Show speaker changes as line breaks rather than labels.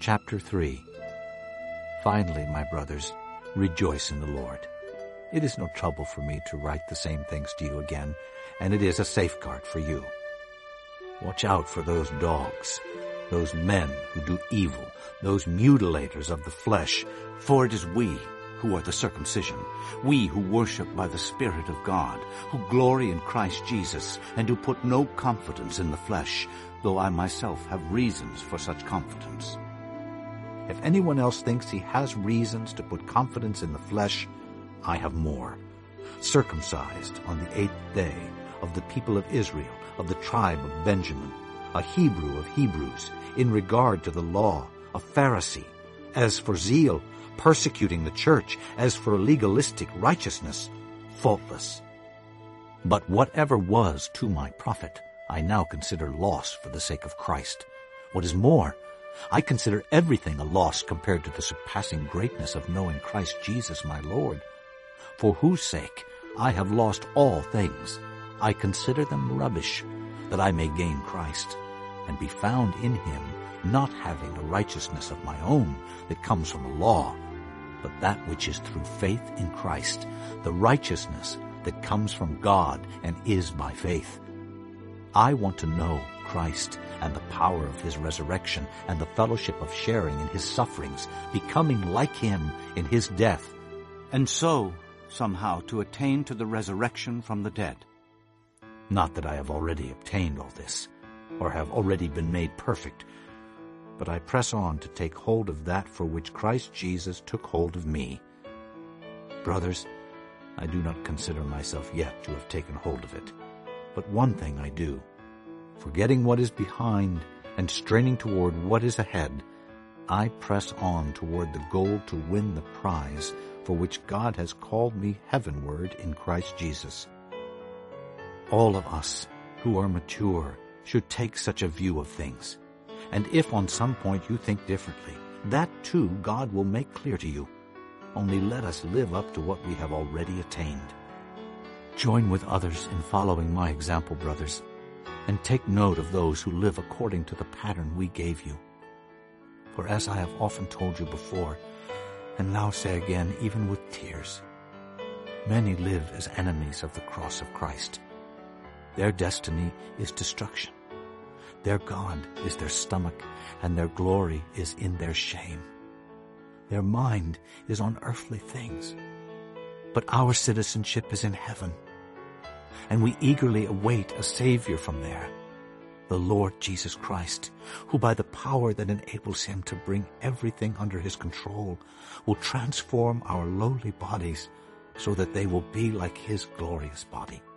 Chapter 3. Finally, my brothers, rejoice in the Lord. It is no trouble for me to write the same things to you again, and it is a safeguard for you. Watch out for those dogs, those men who do evil, those mutilators of the flesh, for it is we who are the circumcision, we who worship by the Spirit of God, who glory in Christ Jesus, and who put no confidence in the flesh, though I myself have reasons for such confidence. If anyone else thinks he has reasons to put confidence in the flesh, I have more. Circumcised on the 8th day, of the people of Israel, of the tribe of Benjamin, a Hebrew of Hebrews, in regard to the law, a Pharisee, as for zeal, persecuting the church, as for legalistic righteousness, faultless. But whatever was to my profit, I now consider loss for the sake of Christ. What is more, I consider everything a loss compared to the surpassing greatness of knowing Christ Jesus my Lord, for whose sake I have lost all things. I consider them rubbish, that I may gain Christ, and be found in him, not having a righteousness of my own that comes from the law, but that which is through faith in Christ, the righteousness that comes from God and is by faith. I want to know Christ and the power of his resurrection and the fellowship of sharing in his sufferings, becoming like him in his death, and so somehow to attain to the resurrection from the dead. Not that I have already obtained all this, or have already been made perfect, but I press on to take hold of that for which Christ Jesus took hold of me. Brothers, I do not consider myself yet to have taken hold of it, but one thing I do, forgetting what is behind and straining toward what is ahead, I press on toward the goal to win the prize for which God has called me heavenward in Christ Jesus. All of us who are mature should take such a view of things. And if on some point you think differently, that too God will make clear to you. Only let us live up to what we have already attained. Join with others in following my example, brothers, and take note of those who live according to the pattern we gave you. For as I have often told you before, and now say again, even with tears, many live as enemies of the cross of Christ. Their destiny is destruction. Their God is their stomach, and their glory is in their shame. Their mind is on earthly things, but our citizenship is in heaven, and we eagerly await a Savior from there, the Lord Jesus Christ, who by the power that enables him to bring everything under his control will transform our lowly bodies so that they will be like his glorious body.